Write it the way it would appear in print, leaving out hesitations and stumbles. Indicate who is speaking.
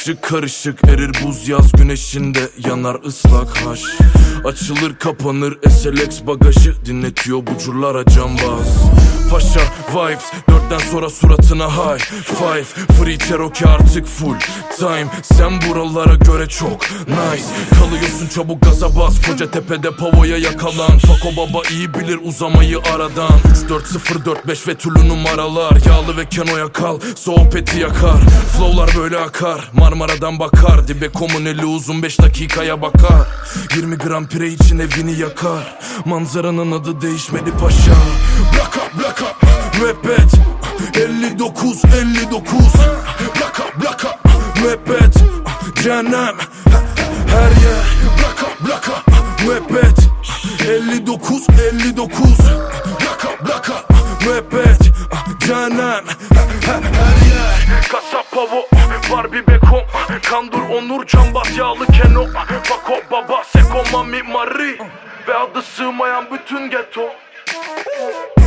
Speaker 1: Karışık karışık erir buz yaz güneşinde, yanar ıslak haş. Açılır kapanır SLX bagajı, dinletiyor bucurlara cambaz. Paşa vibes, 4'ten sonra suratına high five. Free Cherokee artık full time. Sen buralara göre çok nice. Kalıyorsun çabuk gaza bas, Kocatepe'de pavoya yakalan. Fako baba iyi bilir uzamayı aradan. 3-4-0-4-5 ve türlü numaralar. Yağlı ve Keno'ya kal, sohbeti yakar. Flowlar böyle akar, Marmara'dan bakar. Dibe komun eli uzun 5 dakikaya bakar. 20 gram pire için evini yakar. Manzaranın adı değişmedi paşa. Blaka blaka müebbet 59 Blaka blaka müebbet cehennem her yer. Blaka blaka müebbet 59 Blaka müebbet cehennem her yer. Kasap pavo var bir bekom, kandur onur cambaz yağlı Keno. Fako baba seko mami mari ve adı sığmayan bütün ghetto.